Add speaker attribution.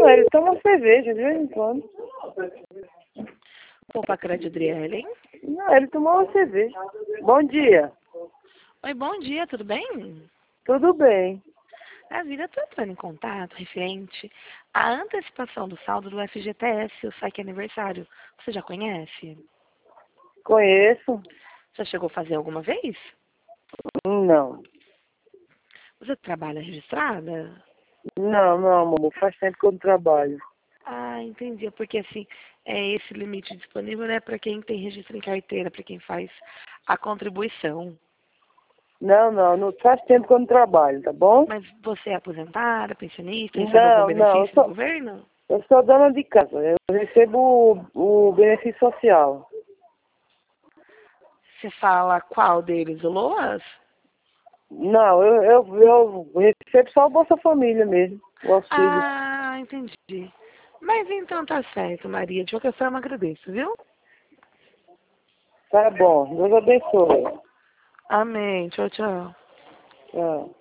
Speaker 1: Não, ele toma cerveja de vez em quando.
Speaker 2: Opa, Crédito Adriele, hein?
Speaker 1: Não, ele tomou uma cerveja. Bom dia.
Speaker 2: Oi, bom dia, tudo bem?
Speaker 1: Tudo bem.
Speaker 2: A vida está entrando em contato referente à antecipação do saldo do FGTS, o saque aniversário. Você já conhece?
Speaker 1: Conheço?
Speaker 2: Já chegou a fazer alguma vez?
Speaker 1: Não.
Speaker 2: Você trabalha registrada?
Speaker 1: Não, amor. Faz tempo que eu não trabalho.
Speaker 2: Ah, entendi. É porque assim, é esse limite disponível, né, para quem tem registro em carteira, para quem faz a contribuição.
Speaker 1: Não. Faz tempo que eu não trabalho, tá bom?
Speaker 2: Mas você é aposentada, pensionista, recebe algum
Speaker 1: Não.
Speaker 2: benefício do governo?
Speaker 1: Eu sou dona de casa. Eu recebo o benefício social.
Speaker 2: Você fala qual deles, o LOAS?
Speaker 1: Não, eu recebo só o Bolsa Família mesmo. O auxílio.
Speaker 2: Ah, entendi. Mas então tá certo, Maria. De qualquer forma, agradeço, viu?
Speaker 1: Tá bom. Deus abençoe.
Speaker 2: Amém. Tchau, tchau.
Speaker 1: Tchau.